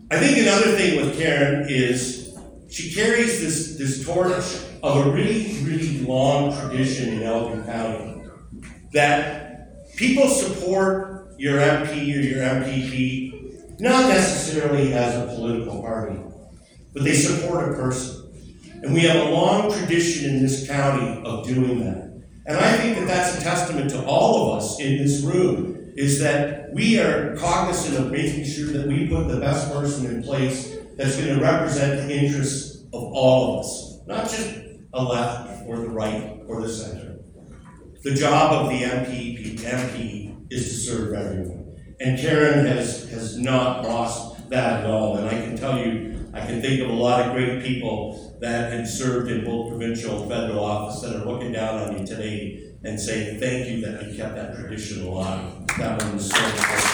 I think another thing with Karen is she carries this torch of a really, really long tradition in Elgin County that people support your MP or your MPP, not necessarily as a political party, but they support a person. And we have a long tradition in this county of doing that. And I think that that's a testament to all of us in this room, is that we are cognizant of making sure that we put the best person in place that's going to represent the interests of all of us, not just a left or the right or the center. The job of the MP is to serve everyone. And Karen has not lost that at all. And I can tell you, I can think of a lot of great people that had served in both provincial and federal office that are looking down on you today and saying thank you that you kept that tradition alive. That one was so important.